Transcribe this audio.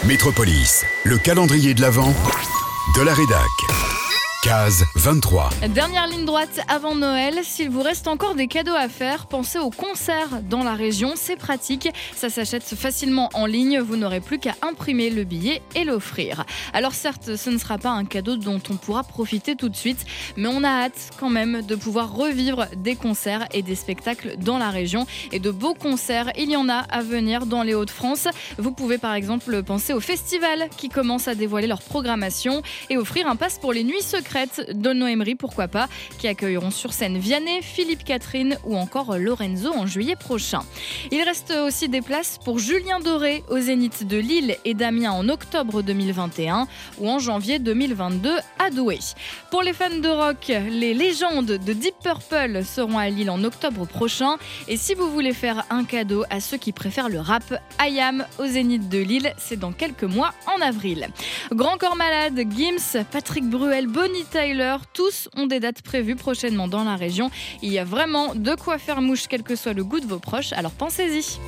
Métropolis, le calendrier de l'Avent de la rédac. Case 23. Dernière ligne droite avant Noël. S'il vous reste encore des cadeaux à faire, pensez aux concerts dans la région. C'est pratique. Ça s'achète facilement en ligne. Vous n'aurez plus qu'à imprimer le billet et l'offrir. Alors certes, ce ne sera pas un cadeau dont on pourra profiter tout de suite, mais on a hâte quand même de pouvoir revivre des concerts et des spectacles dans la région. Et de beaux concerts, il y en a à venir dans les Hauts-de-France. Vous pouvez par exemple penser aux festivals qui commencent à dévoiler leur programmation et offrir un pass pour les nuits secrètes de Noëmery, pourquoi pas, qui accueilleront sur scène Vianney, Philippe Catherine ou encore Lorenzo en juillet prochain. Il reste aussi des places pour Julien Doré au Zénith de Lille et Damien en octobre 2021 ou en janvier 2022 à Douai. Pour les fans de rock, les légendes de Deep Purple seront à Lille en octobre prochain. Et si vous voulez faire un cadeau à ceux qui préfèrent le rap, I Am au Zénith de Lille, c'est dans quelques mois en avril. Grand Corps Malade, Gims, Patrick Bruel, Bonnie Tyler, tous ont des dates prévues prochainement dans la région. Il y a vraiment de quoi faire mouche, quel que soit le goût de vos proches, alors pensez-y.